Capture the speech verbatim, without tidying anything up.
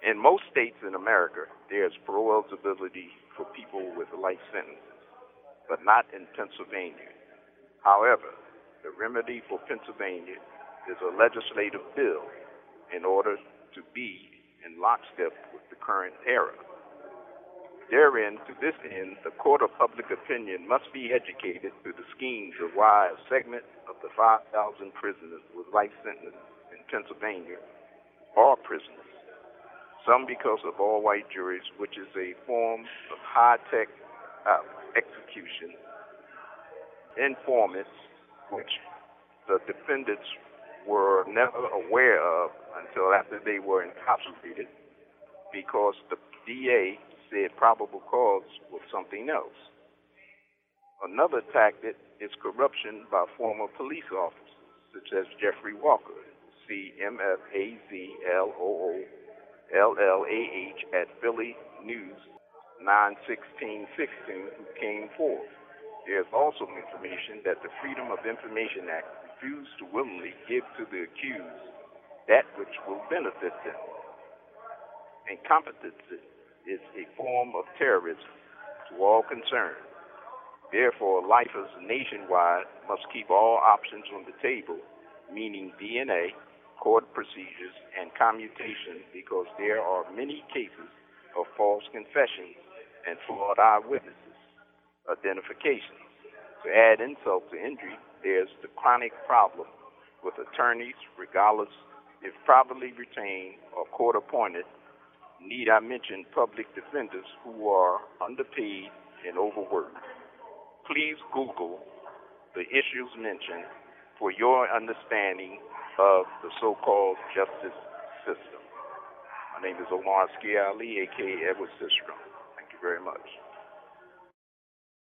In most states in America, there's parole eligibility for people with life sentences, but not in Pennsylvania. However, the remedy for Pennsylvania is a legislative bill in order to be in lockstep with the current era. Therein, to this end, the court of public opinion must be educated to the schemes of why a segment of the five thousand prisoners with life sentences in Pennsylvania are prisoners. Some because of all-white juries, which is a form of high-tech uh, execution, informants, which the defendants were never aware of until after they were incarcerated, because the D A said probable cause was something else. Another tactic is corruption by former police officers, such as Jeffrey Walker, C M F A Z L O O L L A H at Philly News nine sixteen sixteen, who came forth. There is also information that the Freedom of Information Act refused to willingly give to the accused that which will benefit them. Incompetency is a form of terrorism to all concerned. Therefore, lifers nationwide must keep all options on the table, meaning D N A, court procedures, and commutation, because there are many cases of false confessions and flawed eyewitnesses identifications. To add insult to injury, there's the chronic problem with attorneys, regardless if properly retained or court-appointed. Need I mention public defenders who are underpaid and overworked? Please Google the issues mentioned for your understanding of the so-called justice system. My name is Omar Ski Ali, a k a. Edward Sistrom. Thank you very much.